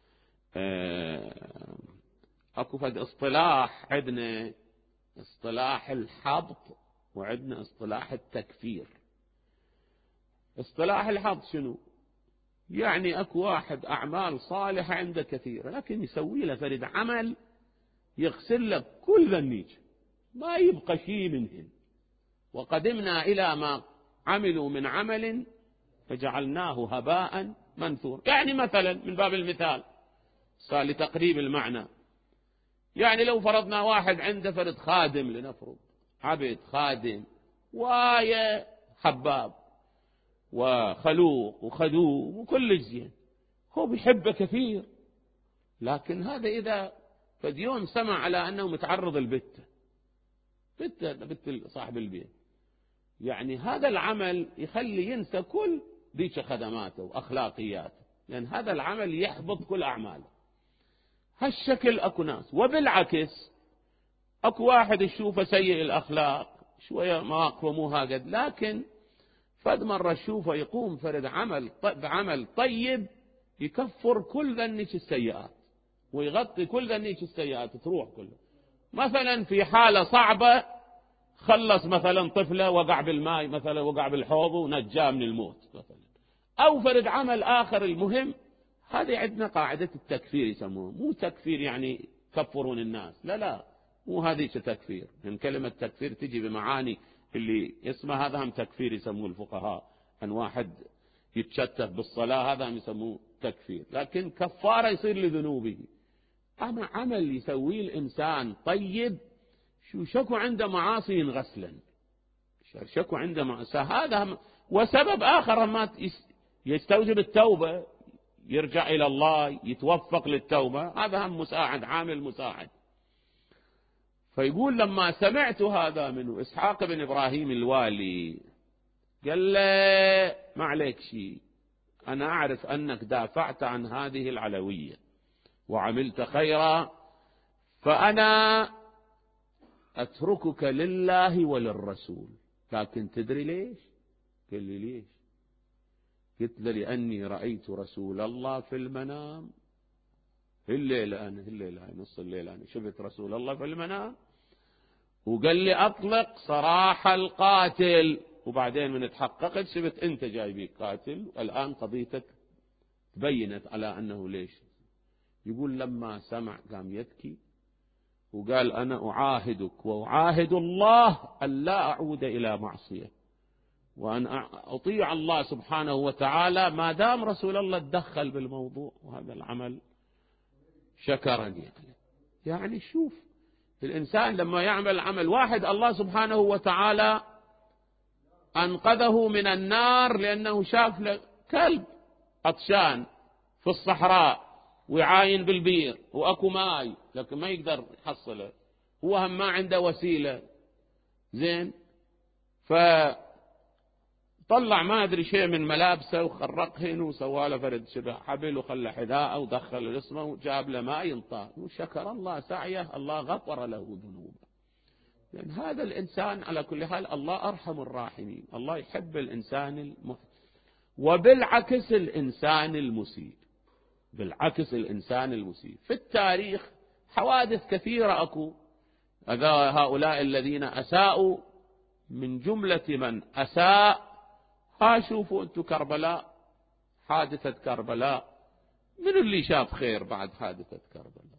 أكو فد اصطلاح عندنا، اصطلاح الحبط وعندنا اصطلاح التكفير. اصطلاح الحبط شنو؟ يعني أكو واحد أعمال صالحة عنده كثيرة، لكن يسوي له فرد عمل يغسل لك كل ذنيك ما يبقى شيء منهن. وقدمنا إلى ما عملوا من عمل فجعلناه هباء منثور. يعني مثلا من باب المثال صار لتقريب المعنى، يعني لو فرضنا واحد عنده فرد خادم، لنفرض عبد خادم وايا حباب وخلوق وخدوم وكل زين، هو بيحبه كثير، لكن هذا إذا فد يوم سمع على أنه متعرض البتة بتة بت صاحب البيت، يعني هذا العمل يخلي ينسى كل ذيك خدماته وأخلاقياته، لأن هذا العمل يحبط كل أعماله. هالشكل أكو ناس. وبالعكس أكو واحد يشوفه سيء الأخلاق شوية مواقفه مو هاقد، لكن فد مرة يشوفه يقوم فرد عمل بعمل طيب يكفر كل ذنك السيئات ويغطي كل ذنك السيئات تروح كلها. مثلا في حالة صعبة خلص مثلا طفلة وقع بالماء مثلا وقع بالحوض ونجاه من الموت مثلا، أو فرد عمل آخر. المهم هذه عندنا قاعدة التكفير يسموه، مو تكفير يعني كفرون الناس، لا لا مو هذه تكفير. من كلمة تكفير تجي بمعاني اللي اسمها هذا هم تكفير يسموه الفقهاء، أن واحد يتشتت بالصلاة هذا هم يسموه تكفير، لكن كفارة يصير لذنوبه. أما عمل يسويه الإنسان طيب شو شكو عنده معاصي غسلا، شكو عنده معاصي هذا. وسبب آخر ما يستوجب التوبة، يرجع إلى الله يتوفق للتوبة، هذا هم مساعد عامل مساعد. فيقول لما سمعت هذا منه إسحاق بن إبراهيم الوالي قال له ما عليك شيء، أنا أعرف أنك دافعت عن هذه العلوية وعملت خيرا، فأنا أتركك لله وللرسول. لكن تدري ليش؟ قال لي ليش؟ قلت له لأني رأيت رسول الله في المنام الليلة، أنا الليلة نص الليل أنا شفت رسول الله في المنام، وقال لي أطلق سراح القاتل. وبعدين من تحققت شفت أنت جاي بيك قاتل، والآن قضيتك تبينت على أنه ليش. يقول لما سمع قام يبكي وقال أنا أعاهدك وأعاهد الله أن لا أعود إلى معصية، وأن أطيع الله سبحانه وتعالى ما دام رسول الله تدخل بالموضوع، وهذا العمل شكرني عليه. يعني شوف الإنسان لما يعمل عمل واحد، الله سبحانه وتعالى أنقذه من النار لأنه شاف له كلب عطشان في الصحراء ويعاين بالبير وأكو ماي لكن ما يقدر يحصله، هو هم ما عنده وسيلة زين، فطلع ما أدري شيء من ملابسه وخرقهن وسواله فرد شبه حبل وخلى حذاءه ودخل اسمه وجاب له ماء ينطاه، وشكر الله سعيه، الله غفر له ذنوبه. لأن هذا الإنسان على كل حال الله أرحم الراحمين، الله يحب الإنسان المحسن. وبالعكس الإنسان المسيء، بالعكس الإنسان المسيء في التاريخ حوادث كثيرة أكو. هؤلاء الذين أساءوا من جملة من أساء، ها شوفوا أنتم كربلاء، حادثة كربلاء، من اللي شاف خير بعد حادثة كربلاء؟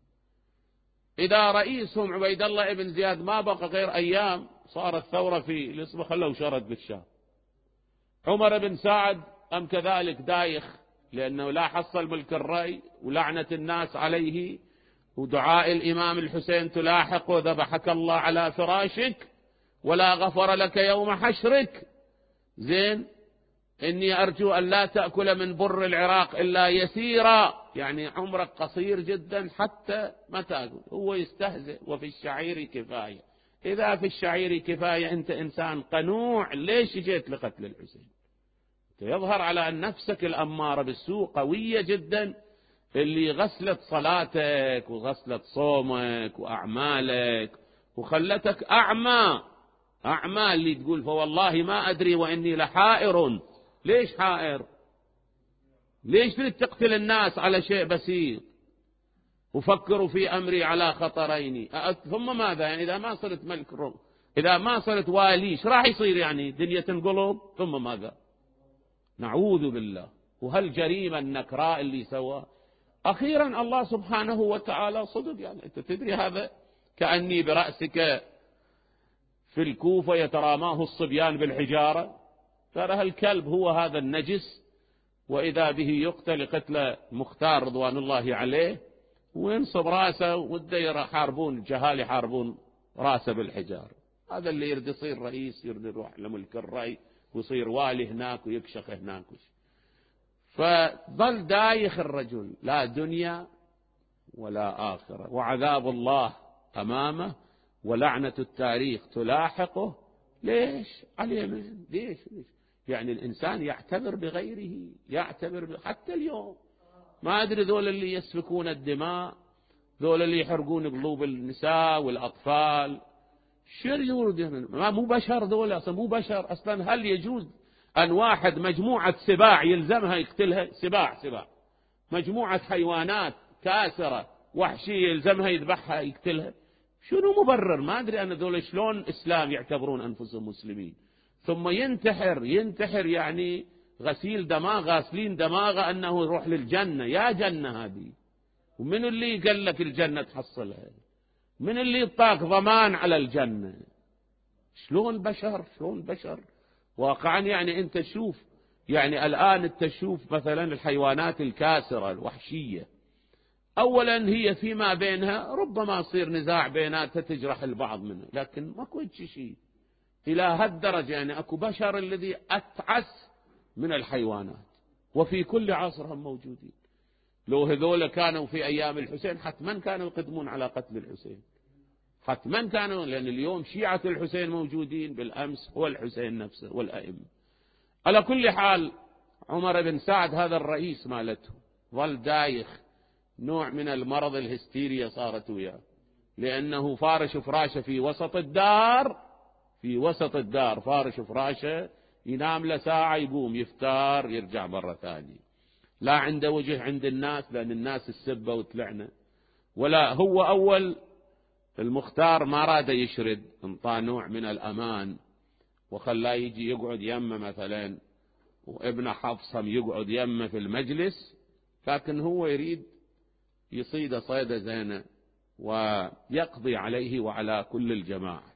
إذا رئيسهم عبيد الله بن زياد ما بقى غير أيام صارت ثورة في الإصبع خلوا شرد بالشام، عمر بن سعد أم كذلك دايخ، لأنه لا حصل ملك الري ولعنة الناس عليه ودعاء الإمام الحسين تلاحق ذبحك الله على فراشك ولا غفر لك يوم حشرك. زين، إني أرجو أن لا تأكل من بر العراق إلا يسيرا، يعني عمرك قصير جدا حتى ما تأكل. هو يستهزئ وفي الشعير كفاية. إذا في الشعير كفاية أنت إنسان قنوع، ليش جيت لقتل الحسين؟ يظهر على أن نفسك الأمارة بالسوء قوية جدا، اللي غسلت صلاتك وغسلت صومك وأعمالك وخلتك أعمى. أعمى اللي تقول فوالله ما أدري وإني لحائر. ليش حائر؟ ليش تريد تقتل الناس على شيء بسيط؟ وفكروا في أمري على خطرين ثم ماذا؟ يعني إذا ما صرت ملك الروم، إذا ما صرت واليش راح يصير يعني دنيا تنقلب، ثم ماذا؟ نعوذ بالله. وهالجريمة النكراء اللي سواه أخيرا الله سبحانه وتعالى صدق. يعني أنت تدري هذا كأني برأسك في الكوفة يتراماه الصبيان بالحجارة، ترى هالكلب هو هذا النجس، وإذا به يقتل قتل مختار رضوان الله عليه وينصب راسه والدير يحاربون الجهال يحاربون راسه بالحجارة. هذا اللي يرد يصير رئيس، يرد يروح لملك الري ويصير والي هناك ويكشخ هناك. فظل دايخ الرجل، لا دنيا ولا آخرة، وعذاب الله أمامه ولعنة التاريخ تلاحقه. ليش عليه من؟ ليش ليش يعني الإنسان يعتبر بغيره، يعتبر ب... حتى اليوم ما أدري ذول اللي يسفكون الدماء، ذول اللي يحرقون قلوب النساء والأطفال، شر يوردون؟ ما مو بشر ذول أصلا، مو بشر أصلا. هل يجوز أن واحد مجموعة سباع يلزمها يقتلها؟ سباع سباع مجموعة حيوانات كاسرة وحشية يلزمها يذبحها يقتلها؟ شنو مبرر؟ ما أدري أنا ذول شلون إسلام يعتبرون أنفسهم مسلمين. ثم ينتحر ينتحر يعني غسيل دماغ، غاسلين دماغه أنه يروح للجنة. يا جنة هذه، ومن اللي قال لك الجنة تحصلها؟ من اللي يطاق ضمان على الجنة؟ شلون بشر؟ شلون بشر واقعا؟ يعني أنت شوف، يعني الآن أنت تشوف مثلا الحيوانات الكاسرة الوحشية، أولا هي فيما بينها ربما يصير نزاع بيناتها تجرح البعض منه، لكن ماكو شيء إلى هالدرجة. يعني أكو بشر الذي أتعس من الحيوانات، وفي كل عصر هم موجودين. لو هذول كانوا في أيام الحسين حتما كانوا يقدمون على قتل الحسين، حتما كانوا، لأن اليوم شيعة الحسين موجودين، بالأمس هو الحسين نفسه والأئمة. على كل حال عمر بن سعد هذا الرئيس مالته ظل دايخ، نوع من المرض الهستيريا صارت وياه، لأنه فارش فراشه في وسط الدار، في وسط الدار فارش فراشه، ينام له ساعة يقوم يفتار يرجع مرة ثانية. لا عنده وجه عند الناس، لأن الناس السبة وتلعنه، ولا هو أول المختار ما راد يشرد، انطاه نوع من الأمان وخلاه يجي يقعد يمه مثلا، وابن حفصهم يقعد يمه في المجلس، لكن هو يريد يصيد صيدة زينة ويقضي عليه وعلى كل الجماعة.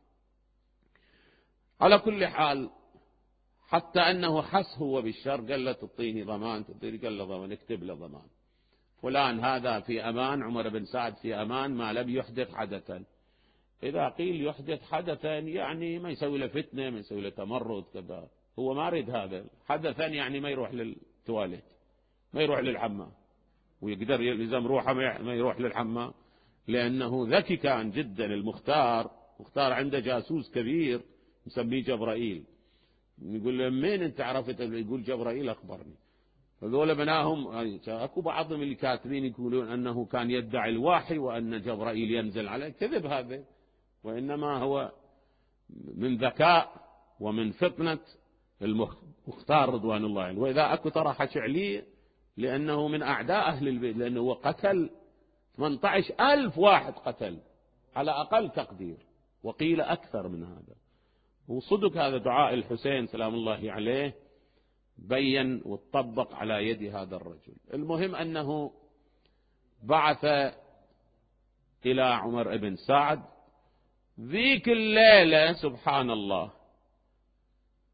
على كل حال حتى أنه حس هو بالشر، قال له تعطيني ضمان، تعطيني، قال له ضمان، اكتب له ضمان فلان هذا في أمان، عمر بن سعد في أمان ما لم يحدث حدثا. إذا قيل يحدث حدثا يعني ما يسوي له فتنة، ما يسوي له تمرد كذا، هو ما ريد هذا حدثا، يعني ما يروح للتواليت، ما يروح للحمام، ويقدر يلزم روحه ما يروح للحمام، لأنه ذكي كان جدا المختار. مختار عنده جاسوس كبير مسميه جبرائيل، يقول له مين انت عرفت؟ يقول جبرائيل أخبرني. هذول بناهم، اكو بعضهم اللي كاتبين يقولون أنه كان يدعي الوحي وأن جبرائيل ينزل عليه، كذب هذا، وإنما هو من ذكاء ومن فطنة المختار رضوان الله عنه. وإذا أكو ترى حشعلي لأنه من أعداء أهل البيت، لأنه هو قتل ثمانية عشر ألف واحد، قتل على أقل تقدير، وقيل أكثر من هذا. وصدق هذا دعاء الحسين سلام الله عليه بين واتطبق على يد هذا الرجل. المهم أنه بعث إلى عمر بن سعد ذيك الليلة، سبحان الله،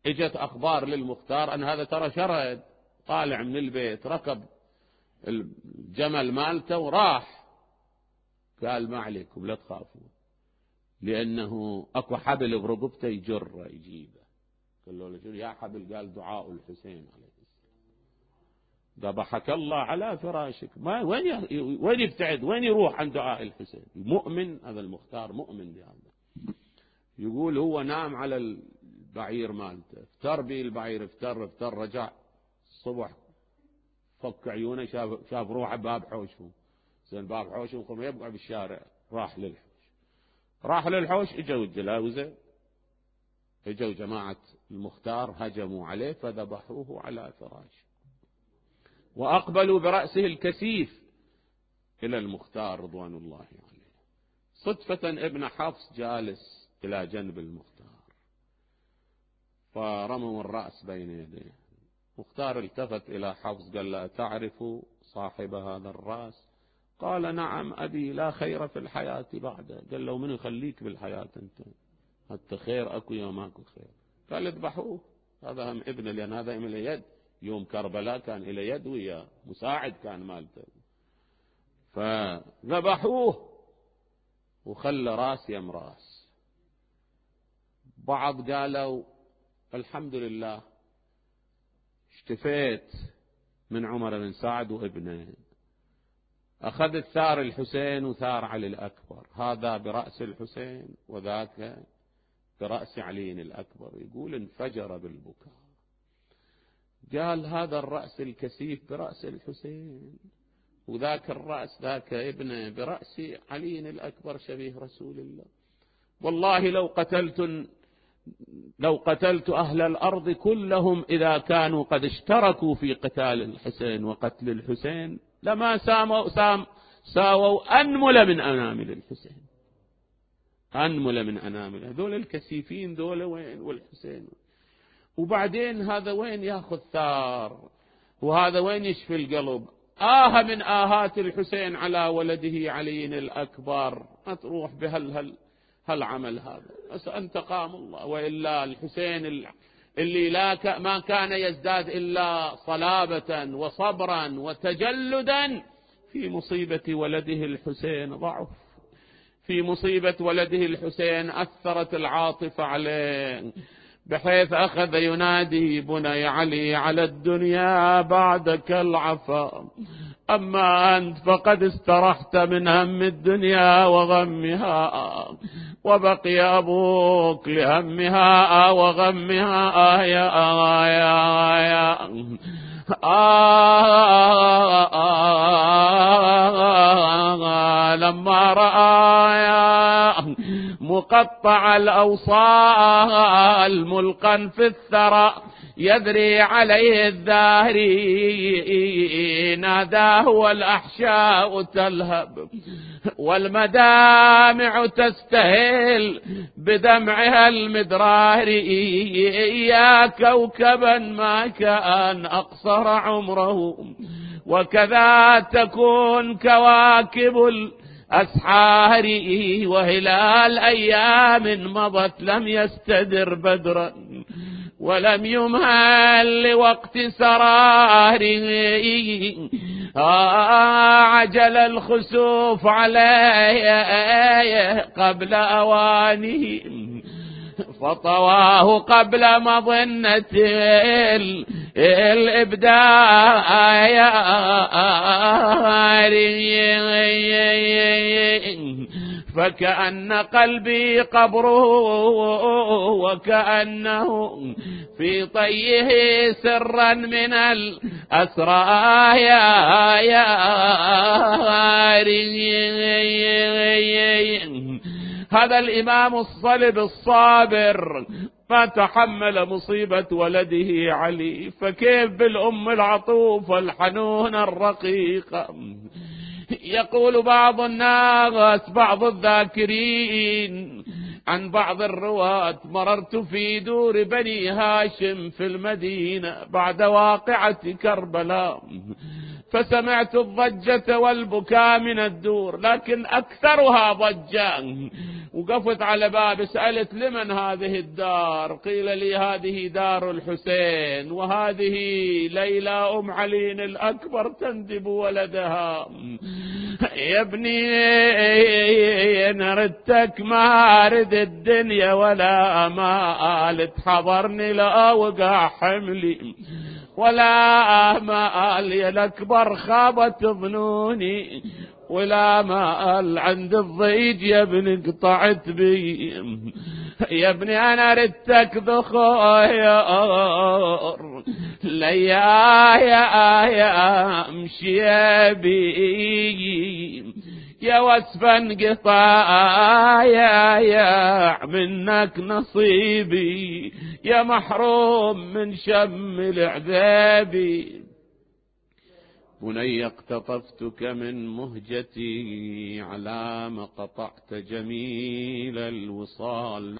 اجت أخبار للمختار أن هذا ترى شرد طالع من البيت، ركب الجمل مالته وراح. قال ما عليكم لا تخافوا، لأنه أكو حبل برقبته يجره يجيبه. قال له يا حبل؟ قال دعاء الحسين عليه السلام. ذبحك الله على فراشك. ما وين وين يبتعد؟ وين يروح عن دعاء الحسين؟ مؤمن هذا المختار، مؤمن بهذا. يقول هو نام على البعير مالته، افتر به البعير، افتر افتر رجع الصبح فك عيونه، شاف شاف روحه باب حوشه. زين باب حوشه وقام يبقى بالشارع، راح للحوش. راح للحوش اجوا الجلاوزه، اجوا جماعه المختار هجموا عليه فذبحوه على فراشه، واقبلوا براسه الكثيف الى المختار رضوان الله عليه. صدفه ابن حفص جالس الى جنب المختار فرموا الراس بين يديه. المختار التفت الى حفص قال له تعرف صاحب هذا الراس؟ قال نعم أبي، لا خير في الحياة بعده. قال له من يخليك بالحياة أنت؟ حتى خير أكو يوم أكو خير. قال اذبحوه، هذا هم ابنه، لأن هذا من اليد. يوم كربلاء كان إلى يد ويا مساعد كان مالته، فذبحوه وخلى راس يم راس. بعض قالوا الحمد لله اشتفيت من عمر بن سعد وابنه، أخذ الثار الحسين وثار علي الأكبر، هذا برأس الحسين وذاك برأس علي الأكبر. يقول انفجر بالبكاء، قال هذا الرأس الكثيف برأس الحسين، وذاك الرأس ذاك ابنه برأس علي الأكبر شبيه رسول الله. والله لو قتلت لو قتلت أهل الأرض كلهم إذا كانوا قد اشتركوا في قتال الحسين وقتل الحسين لما ساموا سام ساووا أنمل من أنامل الحسين، أنمل من أنامل هذول الكثيفين دول وين؟ والحسين. وبعدين هذا وين ياخذ ثار، وهذا وين يشفي القلب؟ آه من آهات الحسين على ولده علي الأكبر، ما تروح بهال هالعمل هذا. انتقام الله. وإلا الحسين اللي لا ما كان يزداد إلا صلابة وصبرا وتجلدا، في مصيبة ولده الحسين ضعف، في مصيبة ولده الحسين أثرت العاطفة عليه، بحيث أخذ ينادي بني علي على الدنيا بعدك العفا، أما أنت فقد استرحت من هم الدنيا وغمها، وبقي أبوك لهمها وغمها. آه يا آه يا يا آه آه لما رأى مقطع الأوصال ملقا في الثرى يذري عليه الدهري، ناداه والأحشاء تلهب والمدامع تستهل بدمعها المدراري، يا كوكبا ما كان أقصر عمره وكذا تكون كواكب الأسحار، وهلال أيام مضت لم يستدر بدرا ولم يمهل لوقت سراره، عجل الخسوف عليه قبل أوانه فطواه قبل مظنة الإبداع، فكأن قلبي قبره وكأنه في طيه سرا من الأسرار، هذا الإمام الصلب الصابر ما تحمل مصيبة ولده علي، فكيف بالأم العطوفة الحنونة الرقيقة؟ يقول بعض الناس بعض الذاكرين عن بعض الرواة مررت في دور بني هاشم في المدينة بعد واقعة كربلاء، فسمعت الضجة والبكاء من الدور، لكن أكثرها ضجة. وقفت على باب، سألت لمن هذه الدار؟ قيل لي هذه دار الحسين، وهذه ليلى أم علي الأكبر تندب ولدها. يا ابني نردتك ما أرد الدنيا ولا مال، تحضرني لا وقع حملي ولا مال، يا الأكبر خابت ظنوني ولا مال، عند الضيج يا ابني قطعت بي. يا ابني أنا ردتك بخير ليا يا يا امشي بي، يا وسفا قطايا منك نصيبي، يا محروم من شم العذابي. بني اقتطفتك من مهجتي على ما قطعت جميل الوصال.